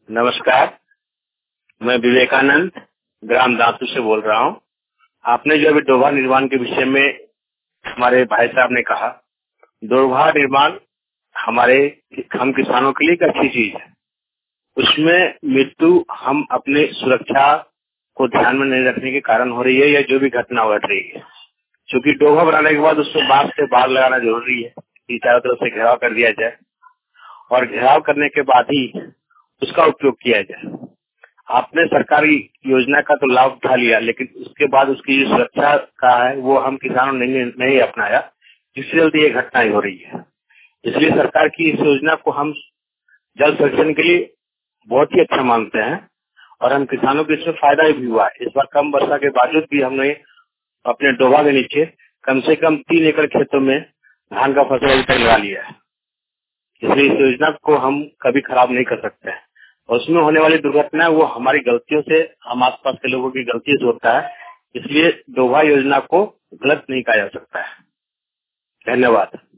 नमस्कार, मैं विवेकानंद ग्राम दांतू से बोल रहा हूँ। आपने जो अभी डोभा निर्माण के विषय में हमारे भाई साहब ने कहा, डोभा निर्माण हम किसानों के लिए एक अच्छी चीज है। उसमें मृत्यु हम अपने सुरक्षा को ध्यान में नहीं रखने के कारण हो रही है या जो भी घटना घट रही है। क्योंकि डोभा बनाने के बाद उसमें बांस से बाढ़ लगाना जरूरी है कि चारों तरफ से घेराव कर दिया जाए और घेराव करने के बाद ही उसका उपयोग किया जाए। आपने सरकारी योजना का तो लाभ उठा लिया, लेकिन उसके बाद उसकी जो सुरक्षा का है वो हम किसानों ने नहीं अपनाया, जिससे जल्दी ये घटनाएं हो रही है। इसलिए सरकार की इस योजना को हम जल संरक्षण के लिए बहुत ही अच्छा मानते हैं और हम किसानों को इसमें फायदा भी हुआ है। इस बार कम वर्षा के बावजूद भी हमने अपने डोभा के नीचे कम से कम 3 एकड़ खेतों में धान का फसल अभी तक लगा लिया है। इसलिए इस योजना को हम कभी खराब नहीं कर सकते हैं। और उसमें होने वाली दुर्घटना वो हमारी गलतियों से, हम आसपास के लोगों की गलती से होता है। इसलिए डोभा योजना को गलत नहीं कहा जा सकता है। धन्यवाद।